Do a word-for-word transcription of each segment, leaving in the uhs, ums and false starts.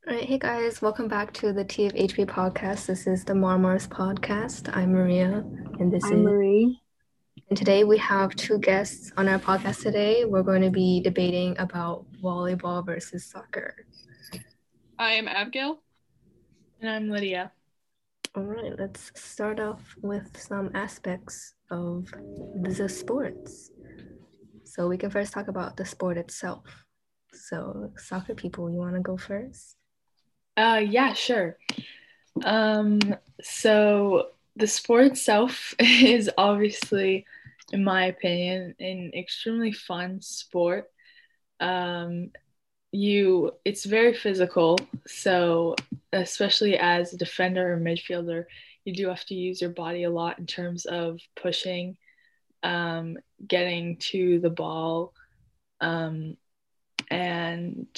All right, hey guys, welcome back to the T of H P podcast. This is the Marmars podcast. I'm Maria, and this I'm is. Marie. And today we have two guests on our podcast today. We're going to be debating about volleyball versus soccer. I am Abigail. And I'm Lydia. All right, let's start off with some aspects of the sports. So we can first talk about the sport itself. So, soccer people, you want to go first? Uh, yeah, sure. Um, so the sport itself is obviously, in my opinion, an extremely fun sport. Um, you, it's very physical. So especially as a defender or midfielder, you do have to use your body a lot in terms of pushing, um, getting to the ball, um, and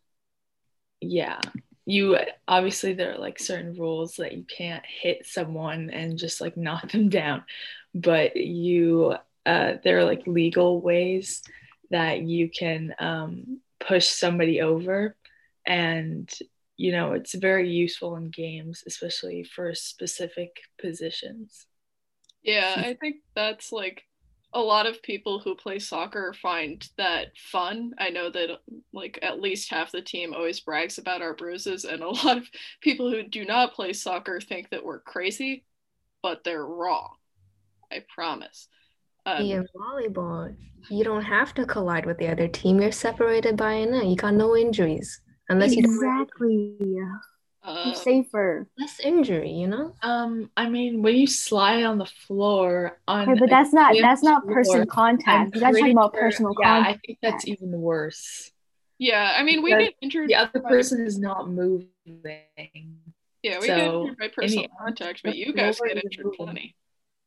yeah. You obviously there are like certain rules that you can't hit someone and just like knock them down, but you uh there are like legal ways that you can um push somebody over, and you know it's very useful in games, especially for specific positions. Yeah, I think that's like a lot of people who play soccer find that fun. I know that like at least half the team always brags about our bruises, and a lot of people who do not play soccer think that we're crazy, but they're wrong. I promise. Um, In volleyball, you don't have to collide with the other team. You're separated by a net. You got no injuries. Unless you don't Exactly. You're um, safer. less injury, you know? Um, I mean, when you slide on the floor on Okay, but a that's not gym that's not floor, person I'm contact. You guys are talking pretty about sure, personal yeah, I contact. think that's even worse yeah, I mean we because get injured. the other by, person is not moving. yeah, we get So injured by personal any contact, the but you guys floor get is injured moving. plenty.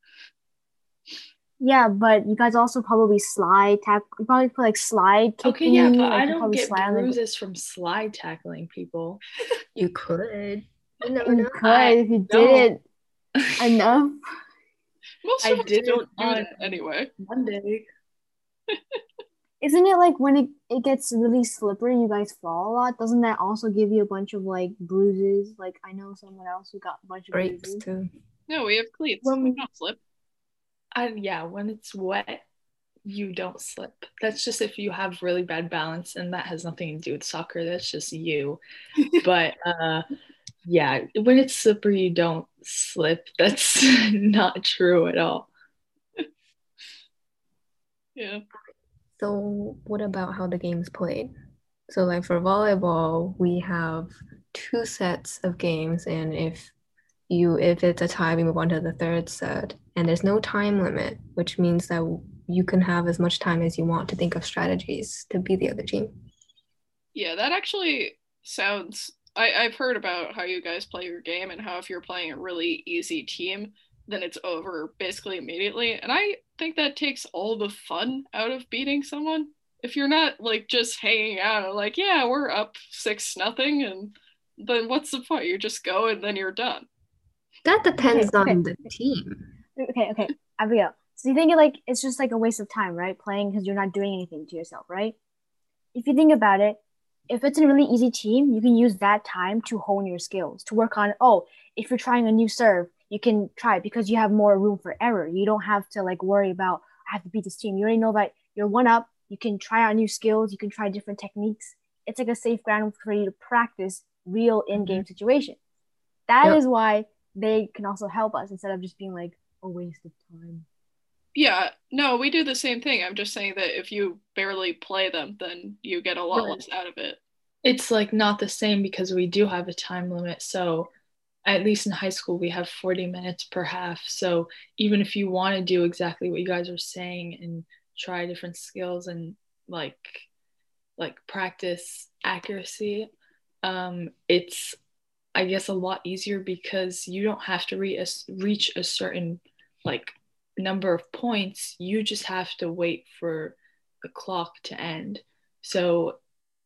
Yeah, but you guys also probably slide tack. You probably put like slide kick Okay, yeah, thingy. but Like I you don't probably get slide on the. bruises from slide tackling people. You could. You never You know. could I if you don't. did it enough. Most I of us did it don't do on that anyway. Monday. Isn't it like when it, it gets really slippery, you guys fall a lot? Doesn't that also give you a bunch of like bruises? Like I know someone else who got a bunch of Grapes, bruises. too. No, we have cleats. When We we, don't slip. I, yeah, when it's wet, you don't slip. That's just if you have really bad balance, and that has nothing to do with soccer. That's just you. But uh, yeah, when it's slippery, you don't slip. That's not true at all. Yeah. So, what about how the game's played? So, like for volleyball, we have two sets of games, and if you if it's a tie, we move on to the third set, and there's no time limit, which means that you can have as much time as you want to think of strategies to beat the other team. Yeah, that actually sounds. I, I've heard about how you guys play your game and how if you're playing a really easy team, then it's over basically immediately. And I think that takes all the fun out of beating someone. If you're not like just hanging out and like, yeah, we're up six nothing, and then what's the point? You just go and then you're done. That Okay, depends okay, on the team. okay, okay. Abigail. So you think it like it's just like a waste of time, right? Playing because you're not doing anything to yourself, right? If you think about it, if it's a really easy team, you can use that time to hone your skills, to work on, oh, if you're trying a new serve, you can try it because you have more room for error. You don't have to like worry about I have to beat this team. You already know that you're one up. You can try out new skills. You can try different techniques. It's like a safe ground for you to practice real in-game Mhm. situations. That Yep. is why they can also help us instead of just being like a waste of time. Yeah, no, we do the same thing. I'm just saying that if you barely play them, then you get a lot But less out of it. it's like not the same because we do have a time limit. So at least in high school, we have forty minutes per half. So even if you want to do exactly what you guys are saying and try different skills and like like practice accuracy, um, it's I guess a lot easier because you don't have to re- reach a certain like number of points. You just have to wait for the clock to end. So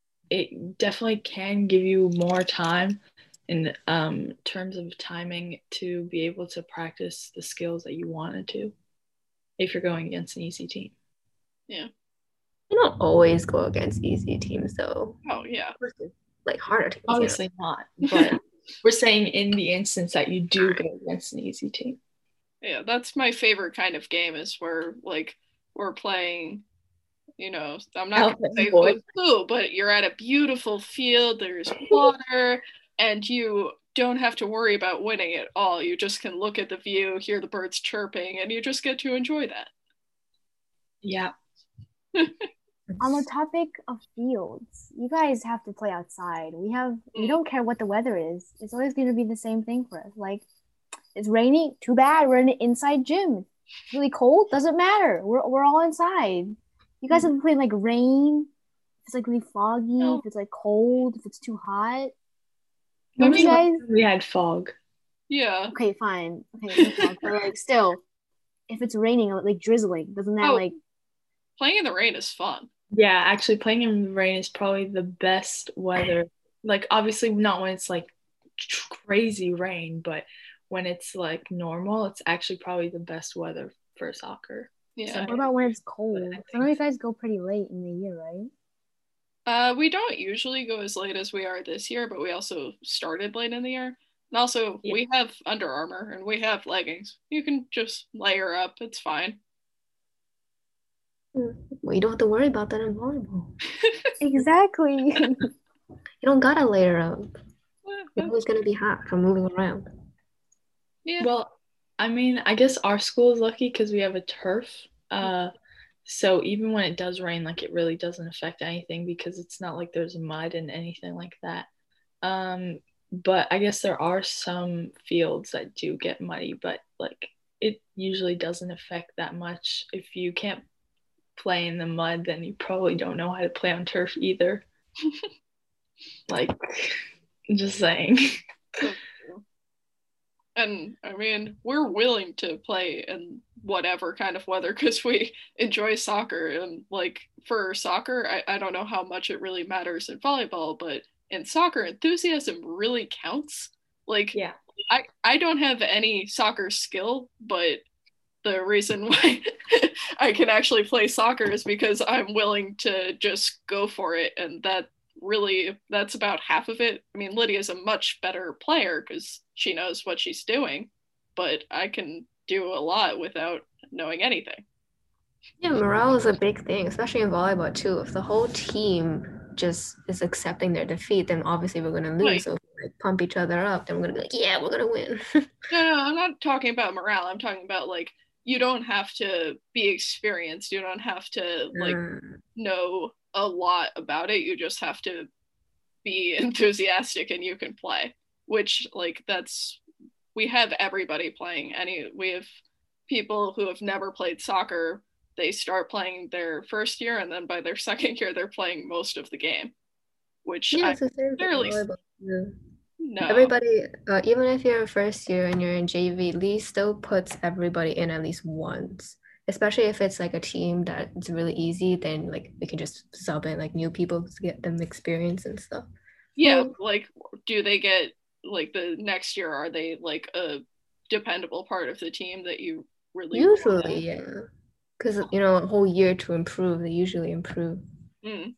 it definitely can give you more time in um, terms of timing to be able to practice the skills that you wanted to if you're going against an easy team. Yeah. You don't always go against easy teams, though. Oh, yeah. like harder teams. You know? Obviously not, but we're saying in the instance that you do go against an easy team. Yeah, that's my favorite kind of game is where like we're playing, you know, I'm not gonna say who's who, but you're at a beautiful field, there's water, and you don't have to worry about winning at all. You just can look at the view, hear the birds chirping, and you just get to enjoy that. Yeah. On the topic of fields, you guys have to play outside. We have we don't care what the weather is. It's always going to be the same thing for us. Like, it's raining, too bad. We're in an inside gym. It's really cold, doesn't matter. We're we're all inside. You guys have been playing like rain. If it's like really foggy, no. If it's like cold, if it's too hot. I mean, you guys? We had fog. Yeah. Okay, fine. Okay, fog. But like still, if it's raining, like drizzling, doesn't that oh, like playing in the rain is fun? Yeah, actually playing in the rain is probably the best weather. Like, obviously not when it's like crazy rain, but when it's like normal, it's actually probably the best weather for soccer. Yeah. So what about when it's cold? I know you guys go pretty late in the year, right? Uh, we don't usually go as late as we are this year, but we also started late in the year. And also, yeah. we have Under Armour and we have leggings. You can just layer up. It's fine. Well, you don't have to worry about that in volleyball. Exactly. You don't gotta layer up. You're always gonna be hot from moving around. Yeah. Well, I mean, I guess our school is lucky because we have a turf. Uh, so even when it does rain, like it really doesn't affect anything because it's not like there's mud and anything like that. Um, but I guess there are some fields that do get muddy, but like it usually doesn't affect that much. If you can't play in the mud, then you probably don't know how to play on turf either. Like, just saying. And I mean, we're willing to play in whatever kind of weather because we enjoy soccer. And like for soccer, I, I don't know how much it really matters in volleyball, but in soccer, enthusiasm really counts. Like, yeah, I, I don't have any soccer skill, but the reason why I can actually play soccer is because I'm willing to just go for it. And that really, that's about half of it. I mean, Lydia's a much better player because she knows what she's doing, but I can do a lot without knowing anything. Yeah, morale is a big thing, especially in volleyball too. If the whole team just is accepting their defeat, then obviously we're going to lose. Right. So if we like, pump each other up, then we're going to be like, yeah, we're going to win. no, no, I'm not talking about morale. I'm talking about like, you don't have to be experienced. You don't have to like mm. know a lot about it. You just have to be enthusiastic and you can play, which like that's, we have everybody playing. Any, we have people who have never played soccer. They start playing their first year and then by their second year, they're playing most of the game, which yeah, I fairly No. Everybody, uh, even if you're first year and you're in J V, Lee still puts everybody in at least once. Especially if it's like a team that's really easy, then like we can just sub in like new people to get them experience and stuff. Yeah, so, like do they get like the next year? Are they like a dependable part of the team that you really usually yeah, because you know a whole year to improve, they usually improve. Mm.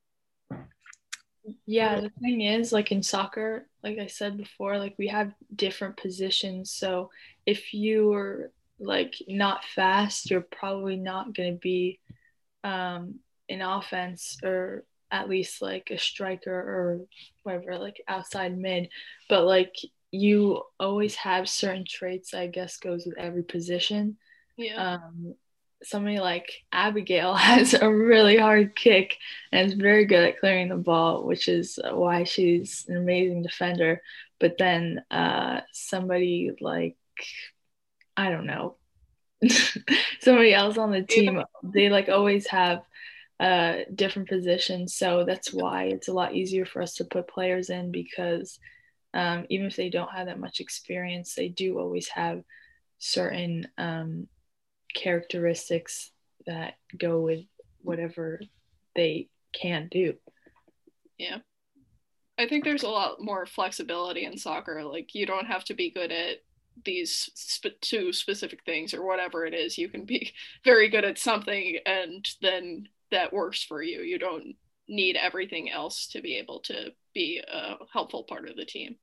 Yeah, the thing is, like in soccer, like I said before, like we have different positions. So if you're like not fast, you're probably not going to be um, in offense or at least like a striker or whatever, like outside mid. But like you always have certain traits, I guess, goes with every position. Yeah. Um, somebody like Abigail has a really hard kick and is very good at clearing the ball, which is why she's an amazing defender. But then uh, somebody like, I don't know, somebody else on the team, they like always have uh, different positions. So that's why it's a lot easier for us to put players in because um, even if they don't have that much experience, they do always have certain um, characteristics that go with whatever they can do. Yeah. I think there's a lot more flexibility in soccer. Like you don't have to be good at these sp- two specific things or whatever it is. You can be very good at something and then that works for you. You don't need everything else to be able to be a helpful part of the team.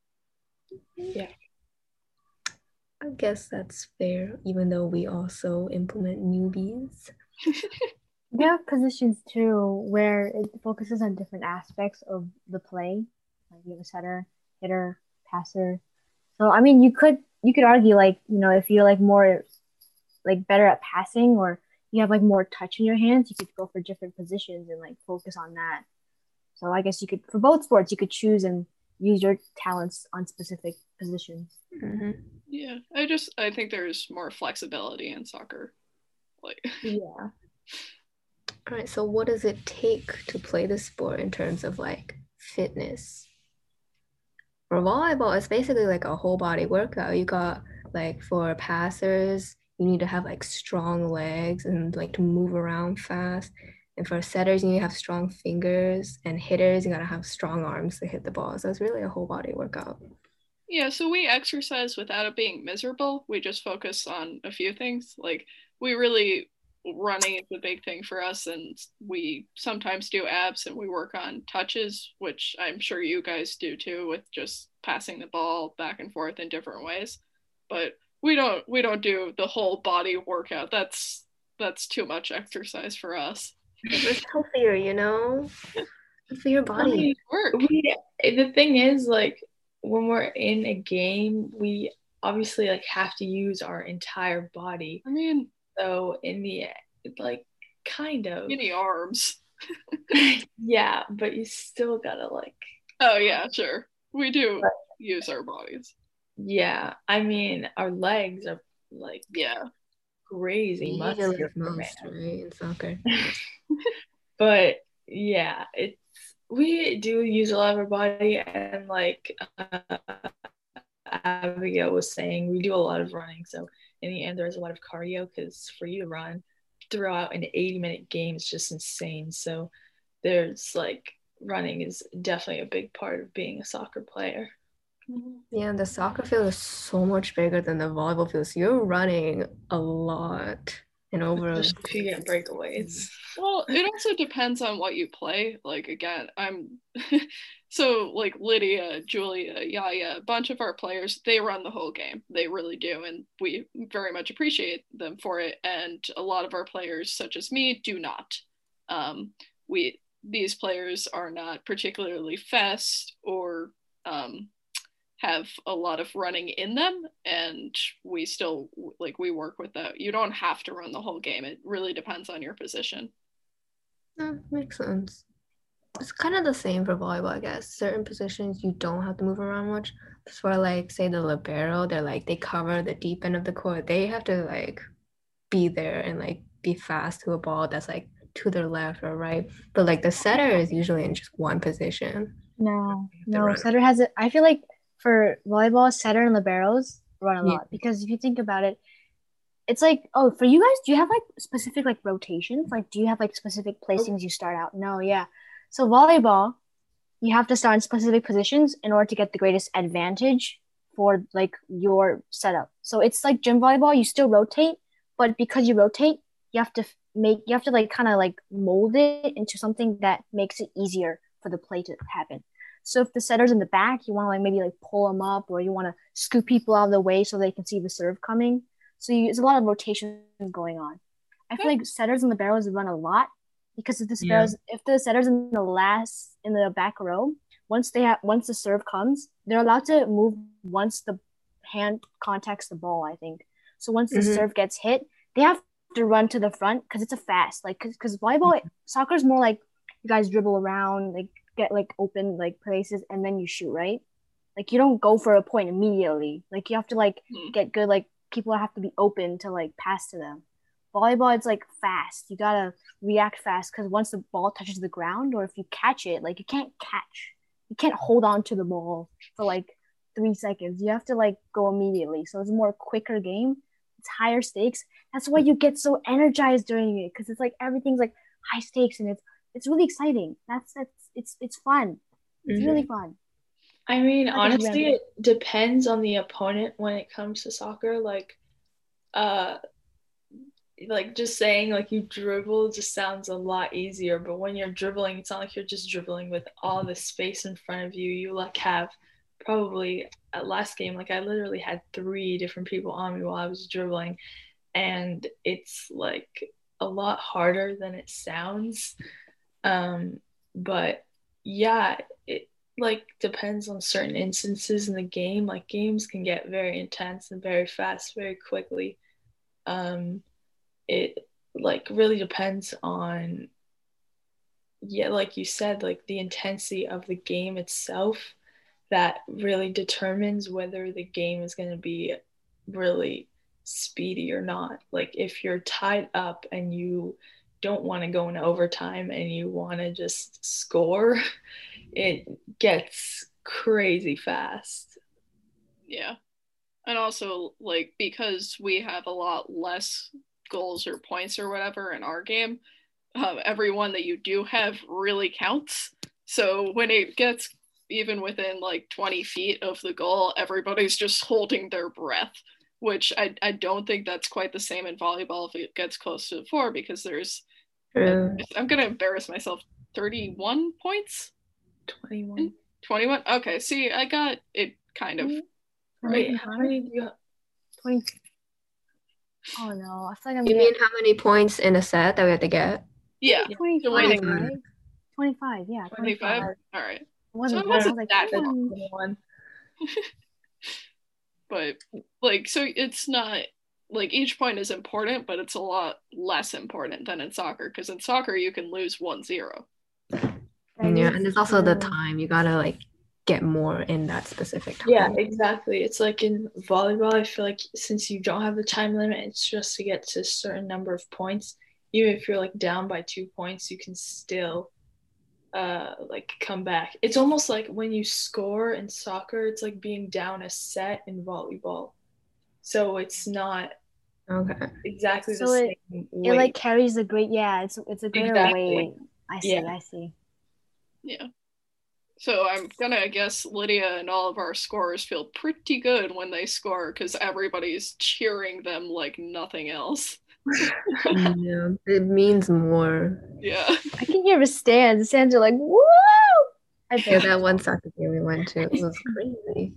Yeah. I guess that's fair, even though we also implement newbies. There are positions too where it focuses on different aspects of the play. Like you have a setter, hitter, passer. So I mean, you could you could argue like you know if you're like more like better at passing or you have like more touch in your hands, you could go for different positions and like focus on that. So I guess you could for both sports you could choose and use your talents on specific positions. Mm-hmm. Yeah, I just I think there's more flexibility in soccer. Like Yeah. All right, so what does it take to play the sport in terms of like fitness? For volleyball, it's basically like a whole body workout. You got like for passers, you need to have like strong legs and like to move around fast. And for setters, you need to have strong fingers. And hitters, you gotta have strong arms to hit the ball. So it's really a whole body workout. yeah, so we exercise without it being miserable. We just focus on a few things. Like we really running is a big thing for us, and we sometimes do abs and we work on touches, which I'm sure you guys do too, with just passing the ball back and forth in different ways. But we don't we don't do the whole body workout. That's that's too much exercise for us. It's healthier, you know? Good for your I body. mean, Work. we, the thing is, like, when we're in a game, we obviously like have to use our entire body. I mean, So in the like, kind of, mini arms. yeah, but you still gotta like, Oh yeah, sure. We do But- use our bodies. yeah. I mean, our legs are like Yeah. crazy You use your muscular, legs most, man. right? In soccer. But yeah, it's we do use a lot of our body, and like uh, Abigail was saying, we do a lot of running. So in the end, there's a lot of cardio because for you to run throughout an eighty minute game is just insane. So there's like running is definitely a big part of being a soccer player. Yeah, the soccer field is so much bigger than the volleyball field. So you're running a lot and over. Especially if you get breakaways. Well, it also depends on what you play. Like again, I'm so like Lydia, Julia, Yaya, a bunch of our players, they run the whole game. They really do, and we very much appreciate them for it. And a lot of our players, such as me, do not. Um, we these players are not particularly fast or um, have a lot of running in them, and we still like we work with that. You don't have to run the whole game. It really depends on your position. That makes sense. It's kind of the same for volleyball, I guess. Certain positions you don't have to move around much. For like, say the libero, they're like they cover the deep end of the court. They have to like be there and like be fast to a ball that's like to their left or right. But like the setter is usually in just one position. No, They no. run. Setter has it. I feel like for volleyball, setter and liberos run a Yeah. lot because if you think about it, it's like, oh, for you guys, do you have like specific like rotations? Like, do you have like specific placings you start out? No, yeah. So volleyball, you have to start in specific positions in order to get the greatest advantage for like your setup. So it's like gym volleyball, you still rotate, but because you rotate, you have to make you have to like kind of like mold it into something that makes it easier for the play to happen. So if the setter's in the back, you want to like maybe like pull them up, or you want to scoop people out of the way so they can see the serve coming. So you, there's a lot of rotation going on. I feel like setters and liberos run a lot because if the Yeah. setters, if the setters in the last in the back row, once they have once the serve comes, they're allowed to move once the hand contacts the ball. I think so. Once the Mhm. serve gets hit, they have to run to the front because it's a fast like because volleyball soccer is more like you guys dribble around like get like open like places and then you shoot, right? Like you don't go for a point immediately. Like you have to like Hmm. get good, like people have to be open to like pass to them. Volleyball, it's like fast. You gotta react fast because once the ball touches the ground or if you catch it, like you can't catch. You can't hold on to the ball for like three seconds. You have to like go immediately. So it's a more quicker game. It's higher stakes. That's why you get so energized during it because it's like everything's like high stakes and it's it's really exciting. That's that's it's it's fun. It's really fun. I mean, I think honestly, random. it depends on the opponent when it comes to soccer. Like, uh, like just saying like you dribble just sounds a lot easier, but when you're dribbling, it's not like you're just dribbling with all the space in front of you. You like have probably at last game, like I literally had three different people on me while I was dribbling, and it's like a lot harder than it sounds. Um, but yeah, it like depends on certain instances in the game. Like games can get very intense and very fast very quickly. Um, it like really depends on, yeah, like you said, like the intensity of the game itself that really determines whether the game is going to be really speedy or not. Like if you're tied up and you don't want to go into overtime and you want to just score, it gets crazy fast. Yeah. And also, like, because we have a lot less goals or points or whatever in our game, uh, every one that you do have really counts. So when it gets even within like twenty feet of the goal, everybody's just holding their breath, which I, I don't think that's quite the same in volleyball if it gets close to the four, because there's, True. I'm going to embarrass myself, thirty-one points? twenty-one. twenty-one? Okay, see, I got it kind of right. Wait, how many do you have? twenty. Oh no, I feel like I'm You getting mean how many points in a set that we have to get? Yeah, twenty-five, winning. right? twenty-five, yeah, twenty-five? twenty-five. All right. It wasn't So it bad. I wasn't was like, that "Hmm." twenty-one. But like, so it's not like each point is important, but it's a lot less important than in soccer, because in soccer you can lose one zero. That Yeah, is and there's also the true. time. You gotta like get more in that specific time. Yeah, exactly. It's like in volleyball, I feel like since you don't have the time limit, it's just to get to a certain number of points. Even if you're like down by two points, you can still uh like come back. It's almost like when you score in soccer, it's like being down a set in volleyball. So it's not Okay. exactly the So it same it weight. like carries the great. Yeah, it's it's a greater Exactly. weight. I see. Yeah. I see. Yeah. So I'm gonna guess Lydia and all of our scorers feel pretty good when they score, because everybody's cheering them like nothing else. Yeah, it means more. Yeah. I can hear the stands. The stands are like, woo! I Yeah, bet. that one soccer game we went to, it was crazy.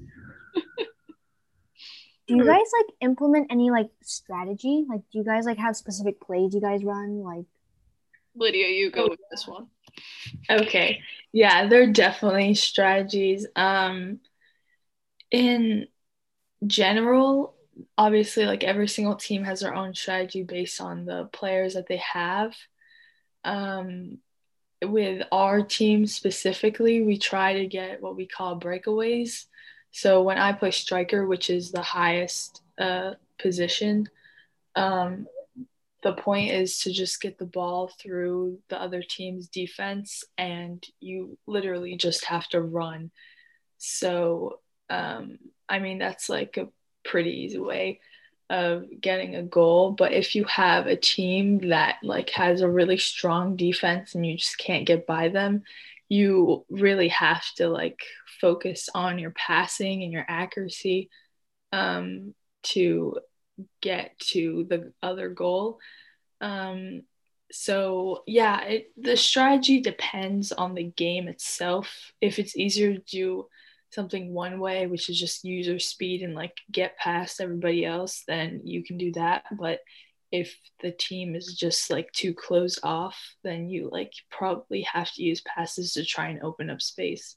Do you guys like implement any like strategy? Like, do you guys like have specific plays you guys run? Like, Lydia, you go with this one. Okay. Yeah, there are definitely strategies. Um, in general, obviously, like every single team has their own strategy based on the players that they have. Um, with our team specifically, we try to get what we call breakaways. So when I play striker, which is the highest uh, position, um, the point is to just get the ball through the other team's defense, and you literally just have to run. So, um, I mean, that's like a pretty easy way of getting a goal. But if you have a team that like has a really strong defense and you just can't get by them, you really have to like focus on your passing and your accuracy um, to get to the other goal. Um, so yeah, it, the strategy depends on the game itself. If it's easier to do something one way, which is just user speed and like get past everybody else, then you can do that. But if the team is just like too closed off, then you like probably have to use passes to try and open up space.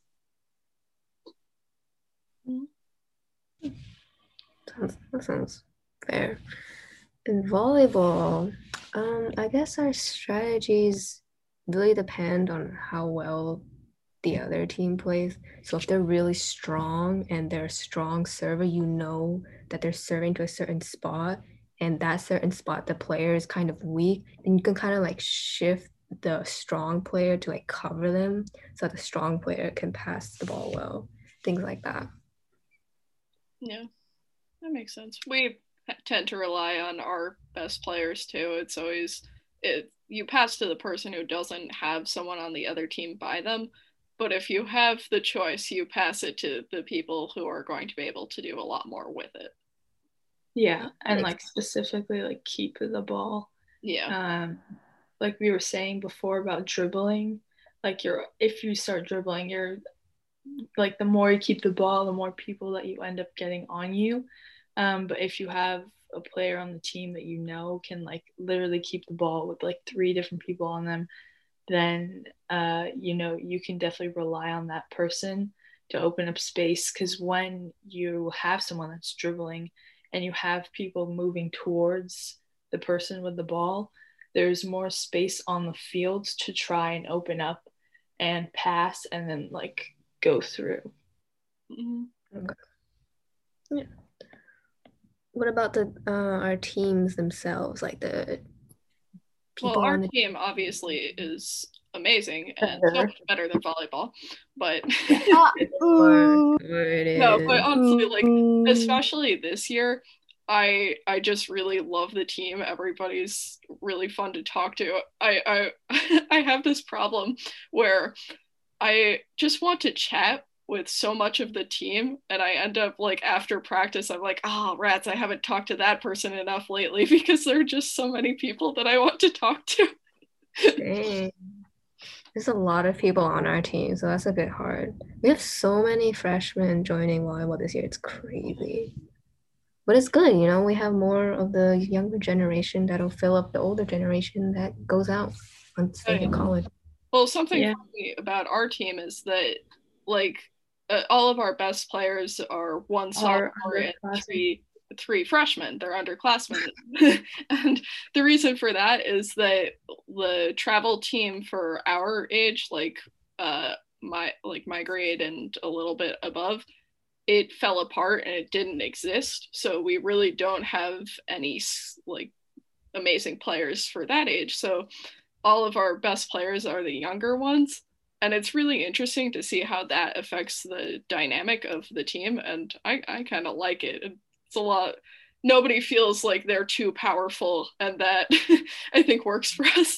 Sounds, that sounds fair. In volleyball, um, I guess our strategies really depend on how well the other team plays. So if they're really strong and they're a strong server, you know that they're serving to a certain spot, and that certain spot the player is kind of weak, then you can kind of like shift the strong player to like cover them so the strong player can pass the ball well. Things like that. Yeah, that makes sense. We tend to rely on our best players too. It's always it you pass to the person who doesn't have someone on the other team by them, but if you have the choice, you pass it to the people who are going to be able to do a lot more with it. Yeah, and like specifically like keep the ball. Yeah. Um, like we were saying before about dribbling, like you're if you start dribbling, you're like the more you keep the ball, the more people that you end up getting on you. Um, but if you have a player on the team that you know can like literally keep the ball with like three different people on them, then uh, you know you can definitely rely on that person to open up space. Because when you have someone that's dribbling and you have people moving towards the person with the ball, there's more space on the field to try and open up and pass and then like go through. Mhm. Okay. Yeah. What about the uh, our teams themselves, like the Well, people our on the team obviously is amazing and so Better. much better than volleyball, but Uh, Or ooh, whatever it no, but is? honestly, like ooh. especially this year, I I just really love the team. Everybody's really fun to talk to. I I I have this problem where I just want to chat with so much of the team, and I end up like after practice, I'm like, oh rats, I haven't talked to that person enough lately because there are just so many people that I want to talk to. Dang. There's a lot of people on our team, so that's a bit hard. We have so many freshmen joining volleyball this year. It's crazy. But it's good, you know, we have more of the younger generation that'll fill up the older generation that goes out once they hit college. Well, something Yeah. funny about our team is that like uh, all of our best players are one Are sophomore and underclassmen. three three freshmen. They're underclassmen. And the reason for that is that the travel team for our age, like uh my like my grade and a little bit above, it fell apart and it didn't exist. So we really don't have any like amazing players for that age. So all of our best players are the younger ones. And it's really interesting to see how that affects the dynamic of the team. And I, I kind of like it. It's a lot. Nobody feels like they're too powerful, and that I think works for us.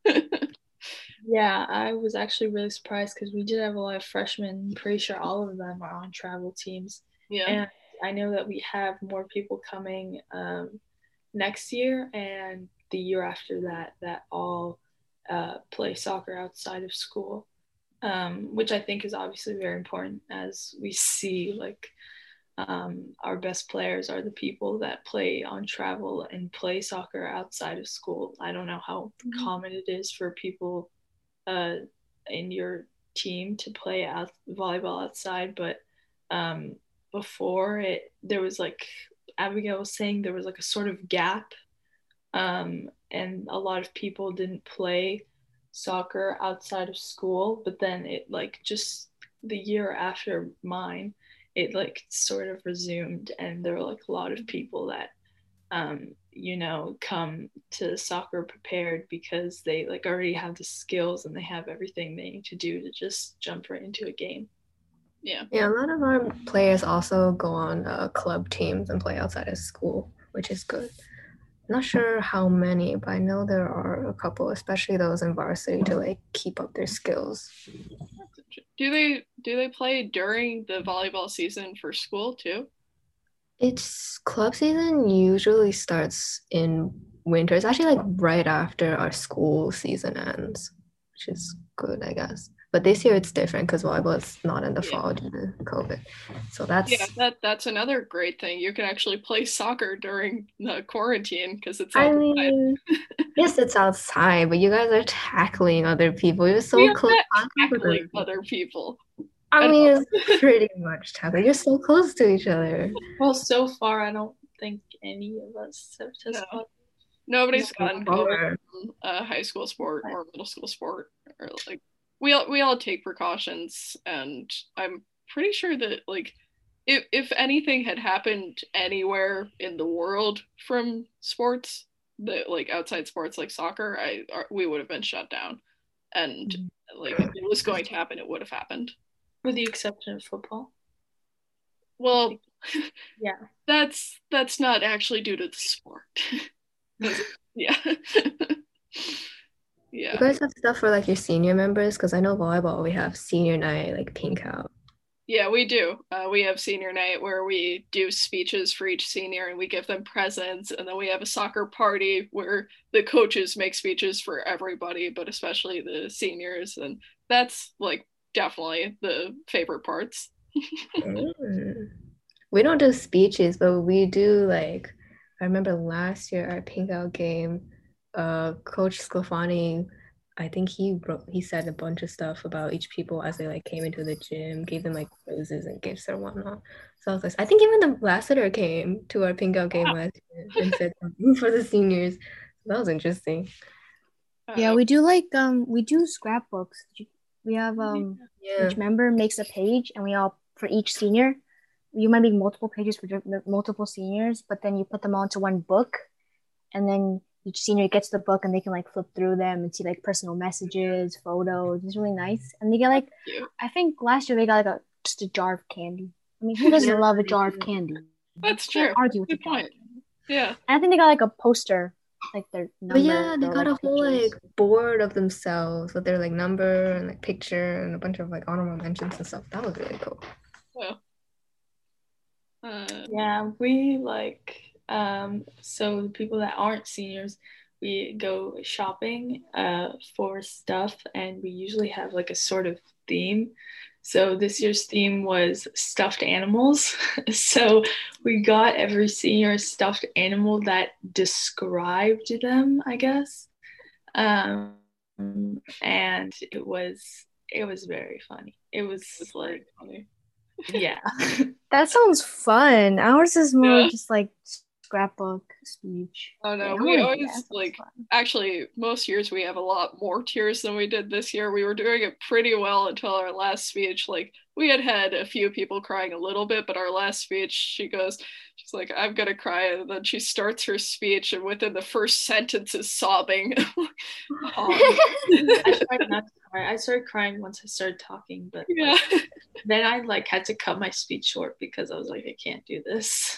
Yeah, I was actually really surprised because we did have a lot of freshmen. I'm pretty sure all of them are on travel teams. Yeah. And I know that we have more people coming um, next year and the year after that that all uh, play soccer outside of school, um, which I think is obviously very important as we see like um, our best players are the people that play on travel and play soccer outside of school. I don't know how Mhm. common it is for people uh, in your team to play out volleyball outside, but um, before it, there was like Abigail was saying, there was like a sort of gap, um, and a lot of people didn't play soccer outside of school. But then it like just the year after mine, it like sort of resumed, and there were like a lot of people that um, you know, come to soccer prepared because they like already have the skills and they have everything they need to do to just jump right into a game. Yeah. Yeah, a lot of our players also go on uh, club teams and play outside of school, which is good. Not sure how many, but I know there are a couple, especially those in varsity, to like keep up their skills. Do they do they play during the volleyball season for school too? It's club season usually starts in winter. It's actually like right after our school season ends, which is good, I guess. But this year it's different because volleyball is not in the Yeah. fall due to COVID. So Yeah, that's that that's another great thing. You can actually play soccer during the quarantine because it's I outside. mean, yes, it's outside, but you guys are tackling other people. You're We so are close not contact with other tackling people. other people. I And mean, it's pretty much tackling. You're so close to each other. Well, so far, I don't think any of us have no, tested positive. nobody's So gotten COVID far. from a high school sport or middle school sport, or like we all we all take precautions, and I'm pretty sure that like if if anything had happened anywhere in the world from sports that like outside sports like soccer, I our, we would have been shut down, and like if it was going to happen, it would have happened. With the exception of football. Well, Yeah. that's that's not actually due to the sport. Yeah. You Yeah. guys have stuff for like your senior members? Because I know volleyball, we have senior night, like pink out. Yeah, we do. Uh, we have senior night where we do speeches for each senior and we give them presents. And then we have a soccer party where the coaches make speeches for everybody, but especially the seniors. And that's like definitely the favorite parts. Mm. We don't do speeches, but we do like I remember last year our pink out game, uh Coach Sclafani, I think he wrote he said a bunch of stuff about each people as they like came into the gym, gave them like roses and gifts and whatnot. So I was like, I think even the ambassador came to our pink out game Wow. last year and said something for the seniors. So that was interesting. Yeah, Uh, we do like um we do scrapbooks. We have um Yeah. each member makes a page, and we all for each senior. You might make multiple pages for different- multiple seniors, but then you put them all into one book, and then each senior gets the book and they can like flip through them and see like personal messages, photos. It's really nice, and they get like cute. I think last year they got like a just a jar of candy. I mean, who doesn't Yeah, love a they jar of do. candy? That's Can't true. argue with a Good jar of point. candy. Yeah. And I think they got like a poster, like their But yeah, number they or got like a whole pictures. like board of themselves with their like number and like picture and a bunch of like honorable mentions and stuff. That was really cool. Well, uh, Yeah, we like um so the people that aren't seniors, we go shopping uh for stuff, and we usually have like a sort of theme. So this year's theme was stuffed animals. So we got every senior a stuffed animal that described them, I guess. Um and it was it was very funny. It was it's like, very funny. yeah. That sounds fun. Ours is more Yeah. just like scrapbook speech. Oh no, Yeah, we like, always yeah, that sounds like fun. actually most years we have a lot more tiers than we did this year. We were doing it pretty well until our last speech. Like we had had a few people crying a little bit, but our last speech, she goes, she's like, I'm gonna cry, and then she starts her speech, and within the first sentence is sobbing. Oh, I tried not to cry. I started crying once I started talking, but Yeah. like, then I like had to cut my speech short because I was like, I can't do this.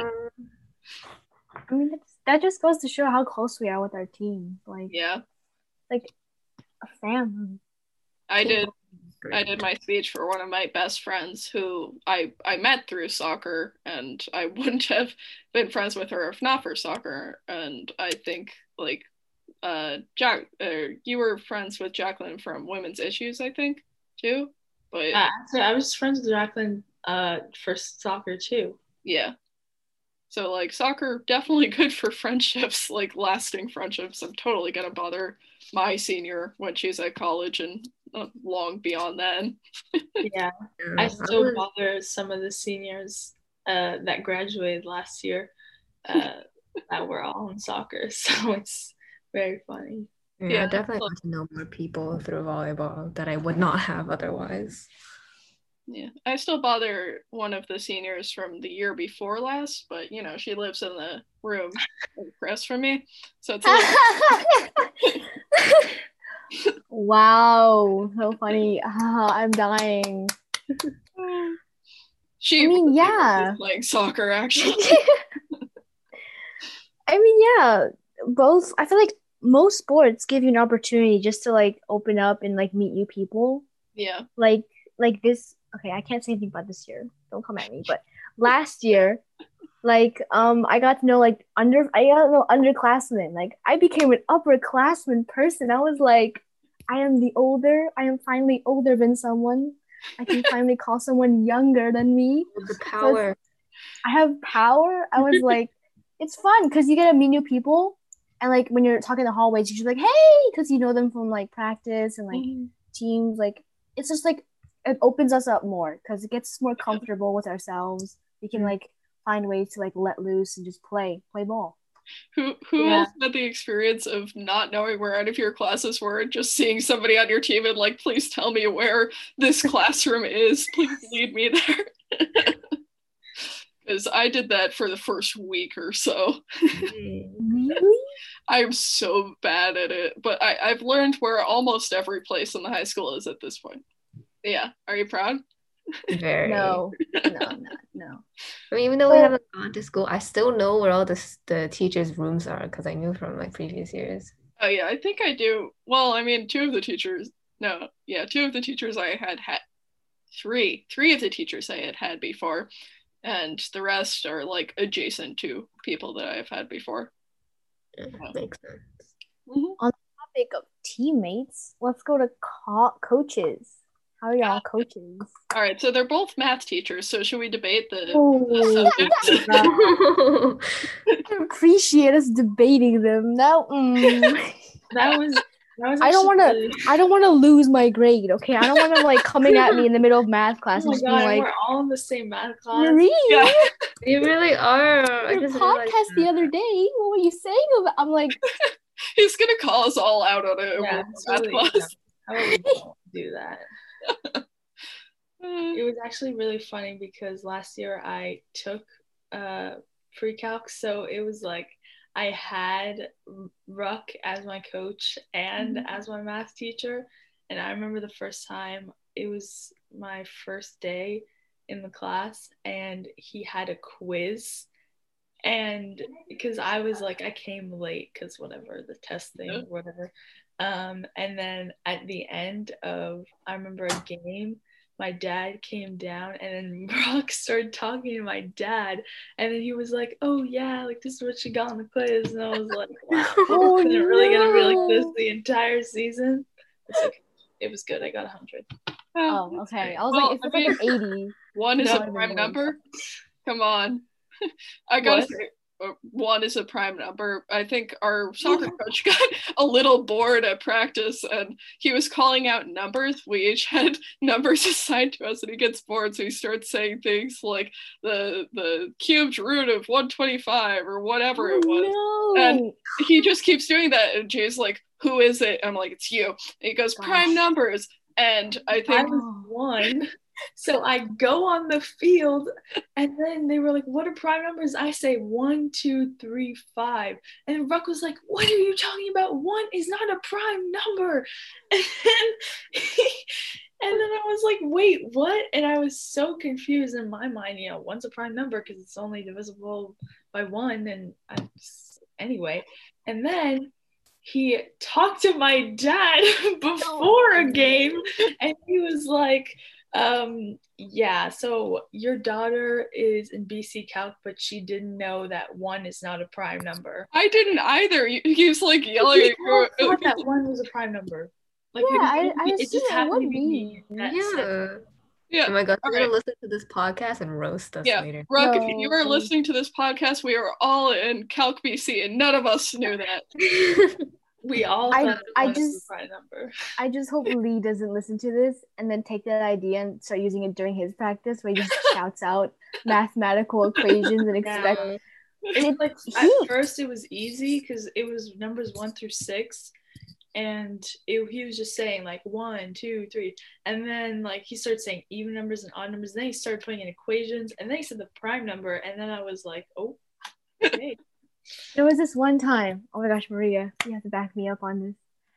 I mean, that's, that just goes to show how close we are with our team. Like, Yeah. like a family. I did Great. I did my speech for one of my best friends who I I met through soccer, and I wouldn't have been friends with her if not for soccer. And I think like uh Jack uh, you were friends with Jacqueline from Women's Issues, I think, too. But Uh, so I was friends with Jacqueline uh, for soccer too. yeah. So like soccer definitely good for friendships, like lasting friendships. I'm totally gonna bother my senior when she's at college and uh, long beyond then. Yeah, Yeah, I I still was- bother some of the seniors uh, that graduated last year uh, that were all in soccer, so it's very funny. yeah, I Yeah. definitely got to know more people through volleyball that I would not have otherwise. Yeah, I still bother one of the seniors from the year before last, but you know, she lives in the room across from me, so it's a little. Wow, so funny. Ah, I'm dying. She I mean, really yeah. wasn't playing soccer actually. I mean, yeah, both. I feel like most sports give you an opportunity just to like open up and like meet new people. Yeah, Like, like this. Okay, I can't say anything about this year. Don't come at me. But last year, like, um, I got to know like under. I got to know underclassmen. Like, I became an upperclassman person. I was like, I am the older. I am finally older than someone. I can finally call someone younger than me. The power. I have power. I was like, it's fun because you get to meet new people, and like when you're talking in the hallways, you're just like, hey, because you know them from like practice and like Mhm. teams. Like it's just like it opens us up more because it gets us more comfortable with ourselves. We can like find ways to like let loose and just play, play ball. Who who Yeah. else had the experience of not knowing where any of your classes were and just seeing somebody on your team and like, please tell me where this classroom is. Please lead me there. Because I did that for the first week or so. Really? I'm so bad at it, but I, I've learned where almost every place in the high school is at this point. Yeah, are you proud? Very. No, no, no, no. I mean, even though we Well- haven't gone to school, I still know where all the s- the teachers' rooms are because I knew from like previous years. Oh yeah, I think I do. Well, I mean, two of the teachers. No, yeah, two of the teachers I had had three. Three of the teachers I had had before, and the rest are like adjacent to people that I've had before. Yeah, makes sense. Mhm. On the topic of teammates, let's go to co- coaches. How are y'all coaches? All right, so they're both math teachers. So should we debate the, Oh, the subject? I appreciate us debating them. Now, mm, That was that was. I don't actually want to. really- I don't want to lose my grade. Okay, I don't want them like coming at me in the middle of math class Oh and my just god, being like, we're all in the same math class. Marie, Yeah. You really are. I your just podcast realized the that. other day. What were you saying about? I'm like, He's gonna call us all out on it. Yeah, over it's math really, class. how about we don't do that? It was actually really funny because last year I took uh, pre-calc, so it was like I had Ruck as my coach and Mhm. as my math teacher, and I remember the first time it was my first day in the class, and he had a quiz, and because I was like I came late because whatever the test thing Yeah. or whatever, um, and then at the end of I remember a game. My dad came down and then Brock started talking to my dad, and then he was like, oh yeah, like this is what she got on the quiz, and I was like, wow, Oh, is it really gonna be like this no. the entire season? It's okay. It was good. I got a hundred. Oh, that's okay. great. I was Well, like, if I it's like mean, an eighty, one is No, a I've prime been number. Come on. I gotta What? say, uh, one is a prime number. I think our soccer coach got a little bored at practice and he was calling out numbers. We each had numbers assigned to us and he gets bored, so he starts saying things like the the cubed root of one twenty-five or whatever it was. Oh, no. And he just keeps doing that, and Jay's like, who is it? I'm like, it's you. And he goes, prime Gosh. numbers. And I I think was one. So I go on the field, and then they were like, what are prime numbers? I say one, two, three, five. And Ruck was like, what are you talking about? One is not a prime number. And then, and then I was like, wait, what? And I was so confused in my mind. You know, one's a prime number because it's only divisible by one. And I just, anyway. And then he talked to my dad before a game, and he was like, um yeah, so your daughter is in B C Calc, but she didn't know that one is not a prime number. I didn't either. He he was like yelling We at all you. thought that one was a prime number. Like Yeah, it, I, it, I it assume just it happened to would be me be. that said Yeah. Yeah. Oh my god, All you're gonna right. listen to this podcast and roast us Yeah. later. Ruck, if you are No. listening to this podcast, we are all in Calc B C and none of us knew that. we all I- thought that I one was just- a prime number. I just hope Lee doesn't listen to this and then take that idea and start using it during his practice where he just shouts out mathematical equations and expect Yeah. it, Like he, at first it was easy because it was numbers one through six, and it, he was just saying like one, two, three, and then like he started saying even numbers and odd numbers. And then he started putting in equations, and then he said the prime number, and then I was like, oh, okay. there was this one time, oh my gosh, Maria, you have to back me up on this,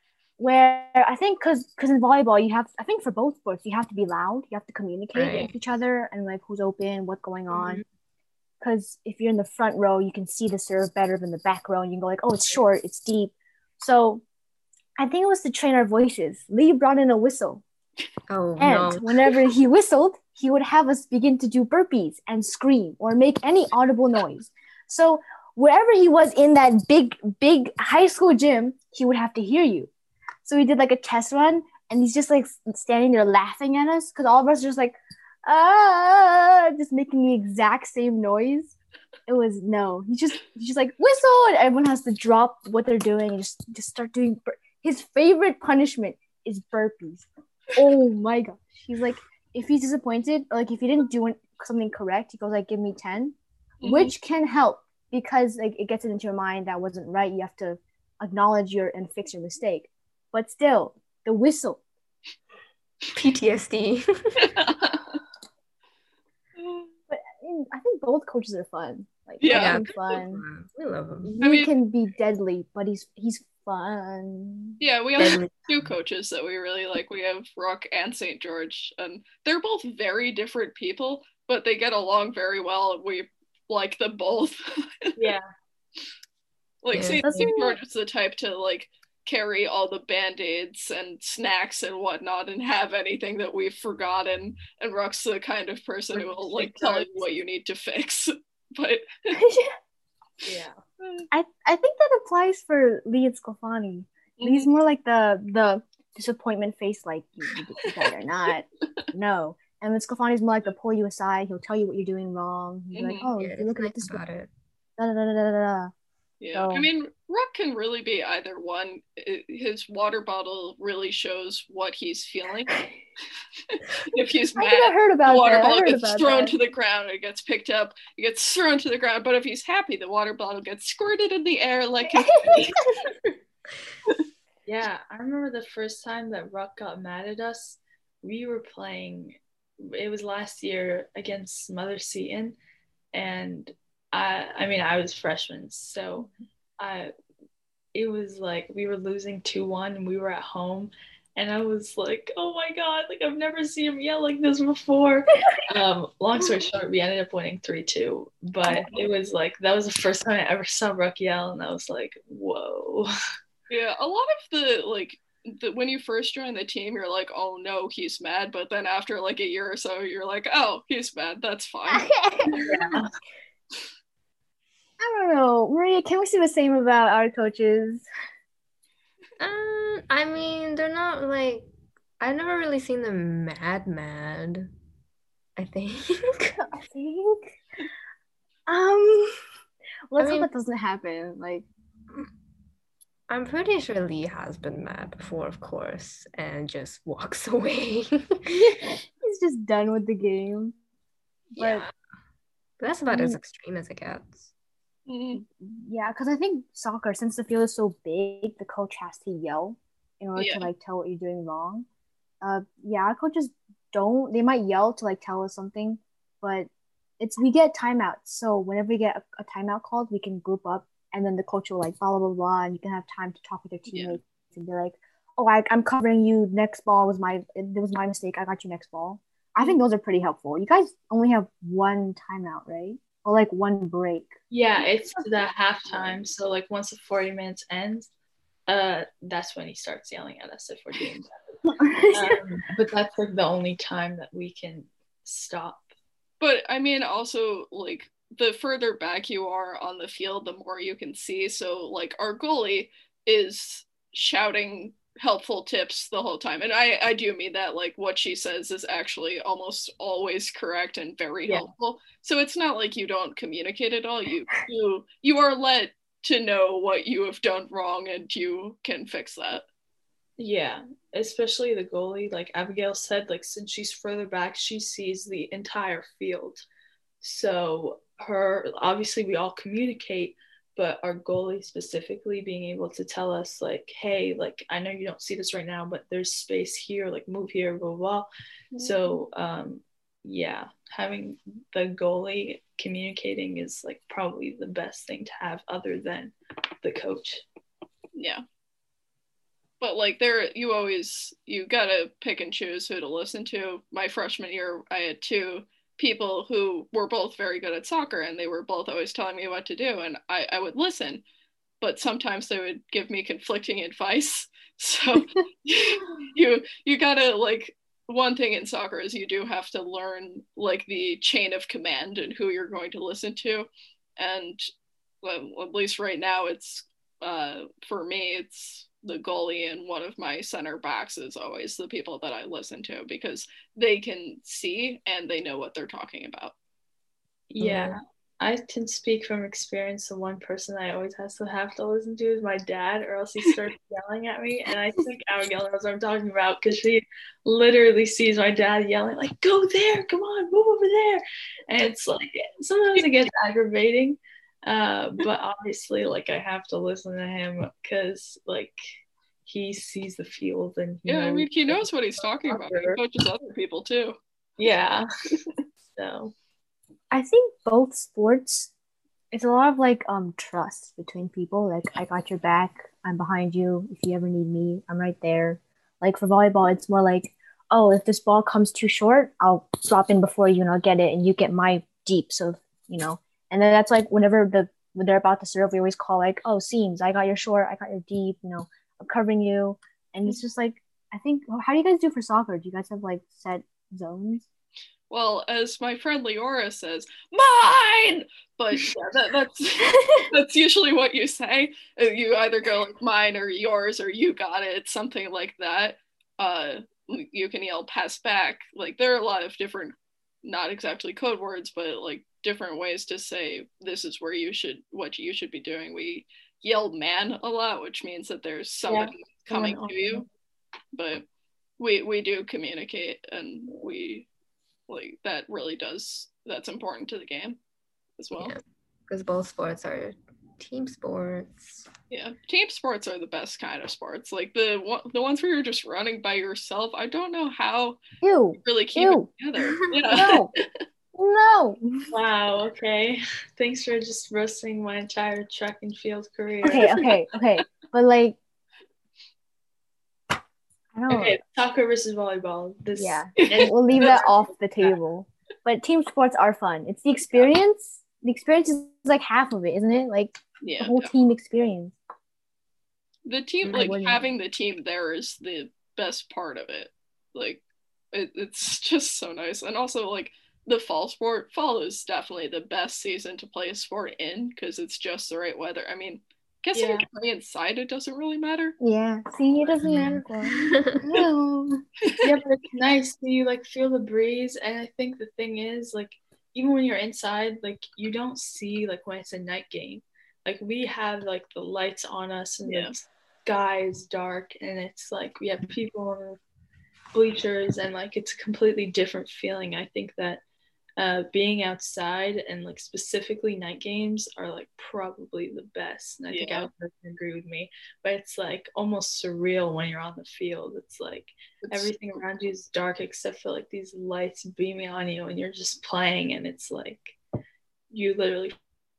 where I think because because in volleyball you have, I think for both sports you have to be loud, you have to communicate Right. with each other and like who's open, what's going on. Because if you're in the front row, you can see the serve better than the back row, and you can go like, oh, it's short, it's deep. So I think it was to train our voices. Lee brought in a whistle, Oh and no. whenever he whistled, he would have us begin to do burpees and scream or make any audible noise. So wherever he was in that big, big high school gym, he would have to hear you. So we did like a test run, and he's just like standing there laughing at us because all of us are just like, ah, just making the exact same noise. It was no. He just he's just like whistle, and everyone has to drop what they're doing and just just start doing. Bur- His favorite punishment is burpees. Oh my gosh. He's like, if he's disappointed, or like if he didn't do an- something correct, he goes like, give me ten, Mhm. which can help because like it gets it into your mind that wasn't right. You have to acknowledge your and fix your mistake. But still, the whistle. P T S D. But I, mean, I think both coaches are fun. Like Yeah. yeah, fun. We love them. I He mean- can be deadly, but he's he's fun. Yeah, we also have Deadly. two coaches that we really like. We have Rock and Saint George, and they're both very different people, but they get along very well. And we like them both. Yeah. Like Yeah. Saint Doesn't- George is the type to like carry all the band-aids and snacks and whatnot and have anything that we've forgotten. And Ruck's the kind of person who will like tell you what you need to fix. But yeah. I, I think that applies for Lee and Sclafani. Mm-hmm. Lee's more like the the disappointment face, like, you, you guys are not. No. And then Sclafani's more like the pull you aside. He'll tell you what you're doing wrong. He's mm-hmm. like, oh, yeah, if you look nice at this about way. it. Da, da, da, da, da, da. Yeah, so, I mean, Ruck can really be either one. His water bottle really shows what he's feeling. If he's mad, I, I heard about the water that. bottle I heard gets about thrown that. to the ground. It gets picked up. It gets thrown to the ground. But if he's happy, the water bottle gets squirted in the air like. Yeah, I remember the first time that Ruck got mad at us. We were playing. It was last year against Mother Seton, and. I, I mean, I was freshman, so I, it was like we were losing two one and we were at home, and I was like, oh my God, like I've never seen him yell like this before. Um, long story short, we ended up winning three two, but it was like, that was the first time I ever saw Ruck yell, and I was like, whoa. Yeah, a lot of the, like, the, when you first join the team, you're like, oh no, he's mad, but then after like a year or so, you're like, oh, he's mad, that's fine. Yeah. I don't know. Maria, can we say the same about our coaches? Um, I mean, they're not like, I've never really seen them mad mad, I think. I think. Um, let's I mean, hope it doesn't happen. Like, I'm pretty sure Lee has been mad before, of course, and just walks away. He's just done with the game. But, yeah. But that's about I mean, as extreme as it gets. Yeah, because I think soccer, since the field is so big, the coach has to yell in order yeah. to like tell what you're doing wrong. Uh, yeah, our coaches don't. They might yell to like tell us something, but it's we get timeouts. So whenever we get a, a timeout called, we can group up, and then the coach will like blah blah blah, blah and you can have time to talk with your teammates yeah. and be like, "Oh, I, I'm covering you. Next ball was my it was my mistake. I got you next ball." I think those are pretty helpful. You guys only have one timeout, right? Or like one break. Yeah, it's the halftime. So like once the forty minutes ends, uh, that's when he starts yelling at us if we're doing that. um, but that's like the only time that we can stop. But I mean, also like the further back you are on the field, the more you can see. So like our goalie is shouting helpful tips the whole time, and I I do mean that. Like what she says is actually almost always correct and very yeah. helpful. So it's not like you don't communicate at all. You you you are let to know what you have done wrong, and you can fix that. Yeah, especially the goalie. Like Abigail said, like since she's further back, she sees the entire field. So her obviously we all communicate. But our goalie specifically being able to tell us like, hey, like, I know you don't see this right now, but there's space here, like move here, blah, blah, blah. Mm-hmm. So, um, yeah, having the goalie communicating is like probably the best thing to have other than the coach. Yeah. But like there, you always, you gotta pick and choose who to listen to. My freshman year, I had two people who were both very good at soccer, and they were both always telling me what to do, and I, I would listen, but sometimes they would give me conflicting advice. So you you gotta, like, one thing in soccer is you do have to learn like the chain of command and who you're going to listen to. And well, at least right now it's uh for me it's the goalie and one of my center backs is always the people that I listen to because they can see and they know what they're talking about. Yeah, I can speak from experience. The one person I always has to have to listen to is my dad, or else he starts yelling at me. And I think Abigail knows what I'm talking about because she literally sees my dad yelling, like, go there, come on, move over there. And it's like, sometimes it gets aggravating. Uh, but obviously, like, I have to listen to him because, like, he sees the field and he yeah, knows I mean, he knows what he's talking about. He coaches other people too. Yeah. So, I think both sports, it's a lot of like um trust between people. Like, I got your back. I'm behind you. If you ever need me, I'm right there. Like for volleyball, it's more like, oh, if this ball comes too short, I'll drop in before you and I'll get it, and you get my deep. So you know. And then that's like whenever the when they're about to serve, we always call like, oh, seams, I got your short, I got your deep, you know, covering you, and it's just like I think. How do you guys do for soccer? Do you guys have like set zones? Well, as my friend Leora says, mine. But yeah, that, that's that's usually what you say. You either go like mine or yours or you got it, something like that. Uh, you can yell pass back. Like there are a lot of different, not exactly code words, but like different ways to say this is where you should, what you should be doing. We yell man a lot, which means that there's somebody Yeah, coming someone to you. But we we do communicate, and we like that really does, that's important to the game as well. Yeah, because both sports are team sports. Yeah, team sports are the best kind of sports. Like the one, the ones where you're just running by yourself. I don't know how Ew. you really keep Ew. it together. Yeah. No. No. Wow, okay. Thanks for just roasting my entire track and field career. Okay, okay, okay. But like I don't Okay, soccer versus volleyball. This Yeah. We'll leave that off the table. But team sports are fun. It's the experience. The experience is like half of it, isn't it? Like Yeah, the whole definitely. team experience. The team, I like wouldn't. having the team there is the best part of it. Like it, it's just so nice. And also like the fall sport, fall is definitely the best season to play a sport in because it's just the right weather. I mean, guess if Yeah. you play inside, it doesn't really matter. Yeah. See, it doesn't Yeah. matter for us. No. Yeah, but it's nice. You like feel the breeze, and I think the thing is like even when you're inside, like you don't see like when it's a night game. Like we have like the lights on us and Yeah. the sky is dark, and it's like we have people on the bleachers, and like it's a completely different feeling. I think that uh, being outside and like specifically night games are like probably the best. And I think Yeah. Alex can agree with me. But it's like almost surreal when you're on the field. It's like It's- everything around you is dark except for like these lights beaming on you, and you're just playing, and it's like you literally.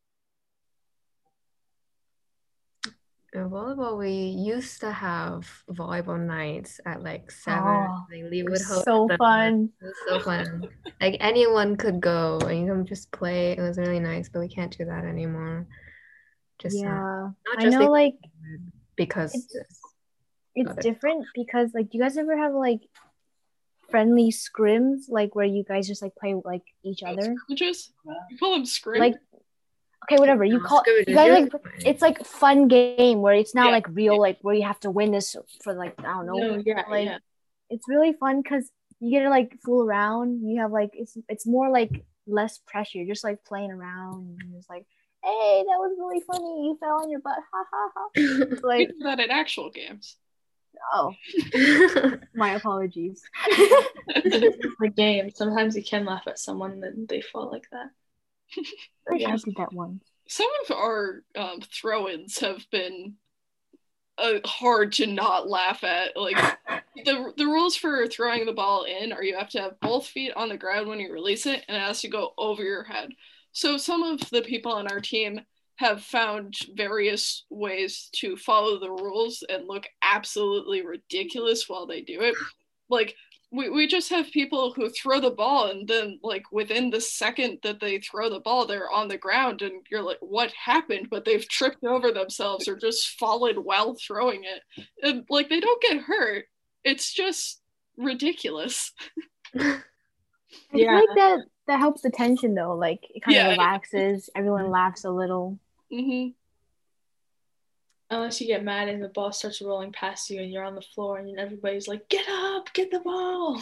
In volleyball, we used to have volleyball nights at like seven. Oh, like we it would was host so them. fun. It was so fun. Like anyone could go and you can just play. It was really nice, but we can't do that anymore. Just not, Yeah. not I just know like because it's it's Okay. different because like do you guys ever have like friendly scrims like where you guys just like play like each oh, other? scrimmages? You call them scrim? Like okay, whatever. You No, call you scrimmages, guys you're like fine. it's like fun game where it's not Yeah. like real like where you have to win this for like I don't know. No, yeah, like yeah. it's really fun because you get to like fool around. You have like it's it's more like less pressure. You're just like playing around and it's like, hey, that was really funny. You fell on your butt. Ha ha ha. It's We like, do that at actual games. oh, my apologies. It's the game. Sometimes you can laugh at someone and they fall like that. I Yeah. did that once. Some of our um, throw-ins have been uh, hard to not laugh at. Like the the rules for throwing the ball in are you have to have both feet on the ground when you release it, and it has to go over your head. So some of the people on our team have found various ways to follow the rules and look absolutely ridiculous while they do it. Like we, we just have people who throw the ball and then like within the second that they throw the ball they're on the ground and you're like what happened, but they've tripped over themselves or just fallen while throwing it, and like they don't get hurt. It's just ridiculous. I Yeah. feel like that that helps the tension though. Like it kind Yeah. of relaxes. Everyone laughs a little. Mm-hmm. Unless you get mad and the ball starts rolling past you and you're on the floor and everybody's like, get up, get the ball.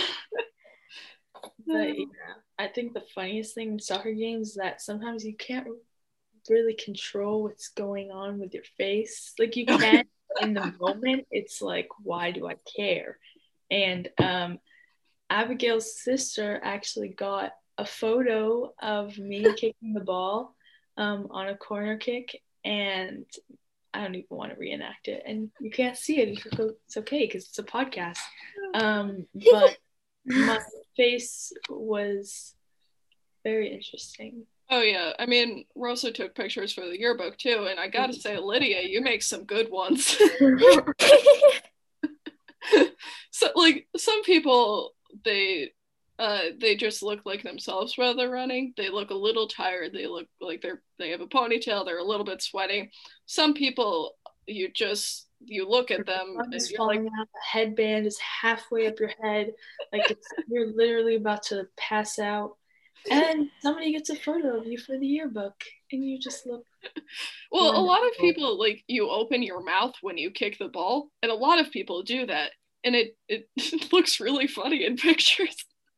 But yeah, I think the funniest thing in soccer games is that sometimes you can't really control what's going on with your face. Like you can in the moment, it's like, why do I care? And um, Abigail's sister actually got a photo of me kicking the ball um, on a corner kick, and I don't even want to reenact it. And you can't see it. It's okay because it's a podcast. Um, but my face was very interesting. Oh yeah, I mean Rosa took pictures for the yearbook too, and I gotta say, Lydia, you make some good ones. So like some people they uh they just look like themselves while they're running. They look a little tired, they look like they're they have a ponytail, they're a little bit sweaty. Some people you just you look at them Sun and is you're like, falling out. The headband is halfway up your head, like it's, you're literally about to pass out. And somebody gets a photo of you for the yearbook, and you just look. well, a lot of wonderful. people, like, you open your mouth when you kick the ball, and a lot of people do that, and it it looks really funny in pictures.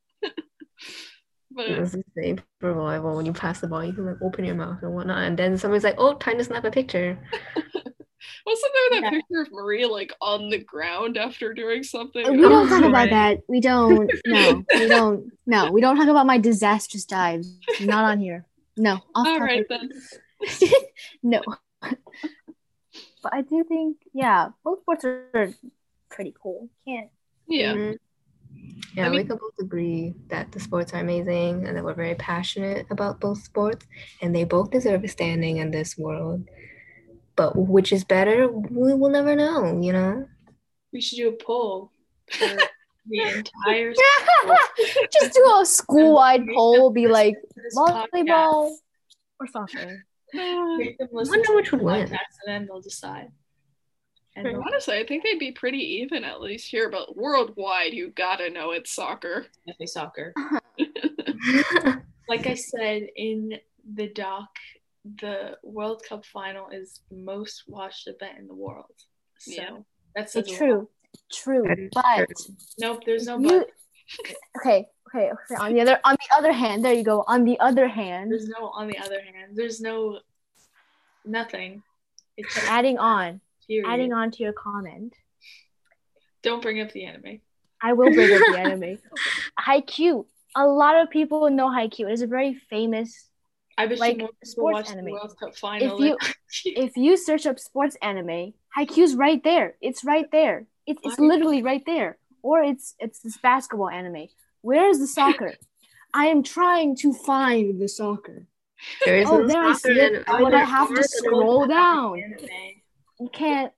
But It's the same for volleyball. When you pass the ball, you can like open your mouth and whatnot, and then somebody's like, "Oh, time to snap a picture." wasn't there that Yeah. picture of Maria like on the ground after doing something? We don't Oh, talk about right. that. We don't. No, we don't. No, we don't talk about my disastrous dives. Not on here. No, off All topic. right then. No. But I do think, yeah, both sports are pretty cool. Can't. Yeah. Mhm. Yeah, I we mean- could both agree that the sports are amazing and that we're very passionate about both sports, and they both deserve a standing in this world. But which is better, we will never know, you know? We should do a poll for the entire school. Just do a school-wide poll. Be like This podcast. volleyball or soccer. Uh, Make them listen wonder to which the would win. podcast, and then they'll decide. And Hmm. they'll honestly, I think they'd be pretty even at least here, but worldwide, you gotta know it's soccer. definitely soccer. Like I said in the doc, the World Cup final is the most watched event in the world. So Yeah. that's says It's a lot. true. True. That is But true. Nope, there's no you, but. okay, okay, okay. On the other on the other hand, there you go. On the other hand, There's no on the other hand. There's no nothing. It's just adding on, period. adding on to your comment, Don't bring up the anime. I will bring up the anime. Haikyuu. A lot of people know Haikyuu. It is a very famous. I bet Like you more people sports watch anime. the World Cup final. If you than- if you search up sports anime, Haikyuu's right there. It's right there. It's it's Why? literally right there. Or it's it's this basketball anime. Where is the soccer? I am trying to find the soccer. There is Oh, no there I soccer see it. in But I have to either scroll down. Anime. You can't.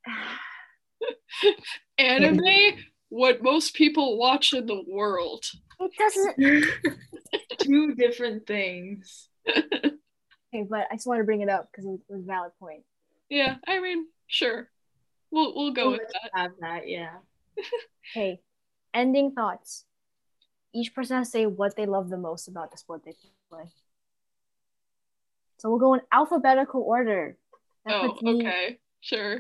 Anime, what most people watch in the world. It doesn't. sport. Two different things. Okay, but I just want to bring it up because it was a valid point. Yeah, I mean, sure. We'll we'll go We'll with let that. you have that, yeah. Okay, ending thoughts. Each person has to say what they love the most about the sport they play. So we'll go in alphabetical order. That Oh, puts me- okay. Sure.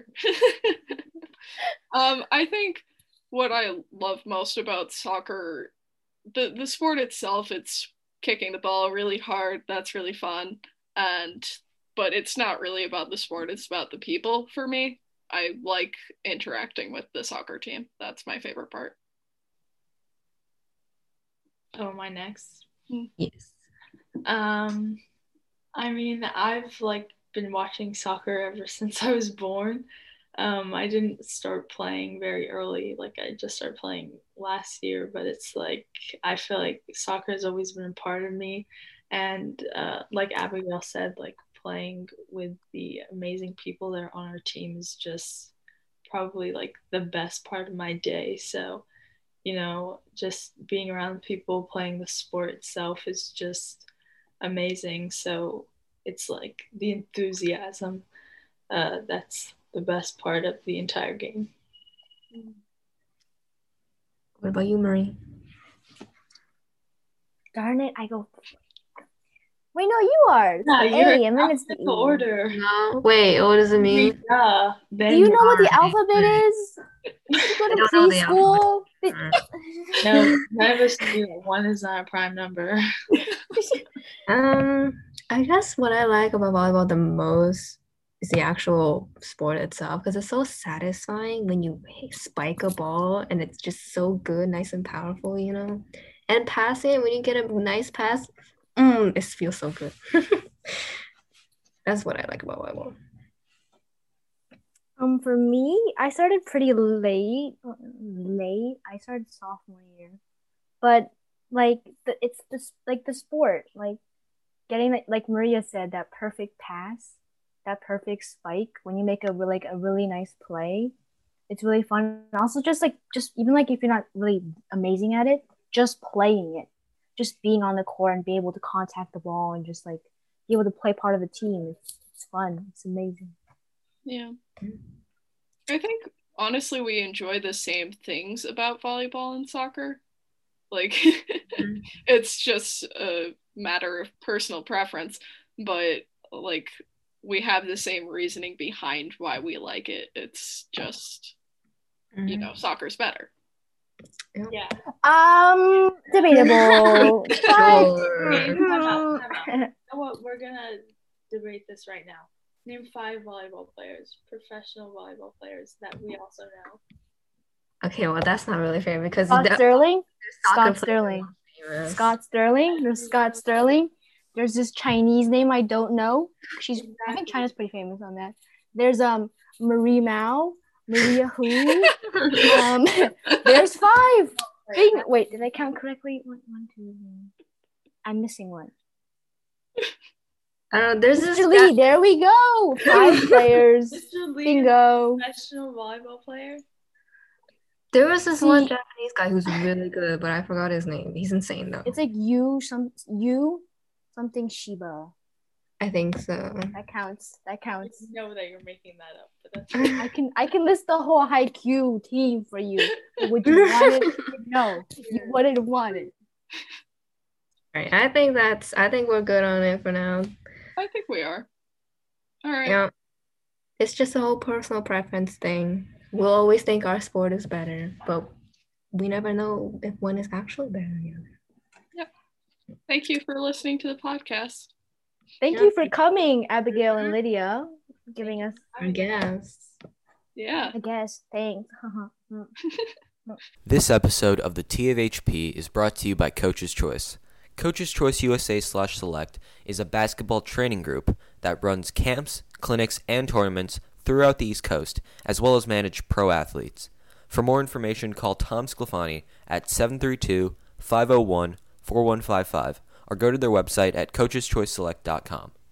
um, I think what I love most about soccer, the the sport itself, it's kicking the ball really hard. That's really fun. And but it's not really about the sport, it's about the people for me. I like interacting with the soccer team. That's my favorite part. Oh, am I next? Yes. Um, I mean, I've like been watching soccer ever since I was born. Um, I didn't start playing very early. Like I just started playing last year, but it's like I feel like soccer has always been a part of me. And uh, like Abigail said, like playing with the amazing people that are on our team is just probably like the best part of my day. So, you know, just being around people playing the sport itself is just amazing. So it's like the enthusiasm uh, that's the best part of the entire game. What about you, Marie? Darn it, I go. Wait, no, you are. It's Yeah, the you're A, in and then it's the E. alphabetical order. No. Wait, what does it mean? Yeah, then Do you know what the are. alphabet is? Did you go I to don't know the preschool? Did- no, none of us do. One is not a prime number. Um, I guess what I like about volleyball the most is the actual sport itself because it's so satisfying when you spike a ball and it's just so good, nice and powerful, you know. And passing, when you get a nice pass, mm, it feels so good. That's what I like about volleyball. Um, for me, I started pretty late. Late. I started sophomore year, but like the it's this like the sport, like getting that, like Maria said, that perfect pass, that perfect spike when you make a really like a really nice play. It's really fun. And also, just like just even like if you're not really amazing at it, just playing it, just being on the court and be able to contact the ball and just like be able to play part of the team. It's, it's fun. It's amazing. Yeah. I think honestly we enjoy the same things about volleyball and soccer. Like Mhm. it's just a matter of personal preference, but like we have the same reasoning behind why we like it. It's just, you know, Mhm. soccer's better. Yeah. Um, debatable. Okay, Sure. time out, time out. You know what? We're gonna debate this right now. Name five volleyball players, professional volleyball players that we also know. Okay, well that's not really fair because Scott the Sterling. soccer Scott players are Sterling. famous. Scott Sterling. There's Scott Sterling. There's this Chinese name I don't know. She's I think Exactly. China's pretty famous on that. There's um Marie Mao, Maria Hu. um, there's five. Bing. Wait, did I count correctly? One, one, two. Three. I'm missing one. I don't know. There's this Mister guy. Lee. There we go. Five players. Mister Lee, Bingo. professional volleyball player. There was this one See- Japanese guy who's really good, but I forgot his name. He's insane though. It's like you some you something Shiba. I think so. That counts. That I counts. know that you're making that up, but that's I can I can list the whole Haikyuu team for you. But would you want it? No, you wouldn't want it. Right. I think that's I think we're good on it for now. I think we are. All right. Yeah. It's just a whole personal preference thing. We'll always think our sport is better, but we never know if one is actually better than the other. Thank you for listening to the podcast. Thank Yeah. you for coming, Abigail and Lydia, giving us. I guess. Yeah. I guess. Thanks. This episode of the T of H P is brought to you by Coach's Choice. Coach's Choice U S A slash Select is a basketball training group that runs camps, clinics, and tournaments throughout the East Coast, as well as manage pro athletes. For more information, call Tom Sclafani at seven three two, five oh one, four one five five or go to their website at coaches choice select dot com.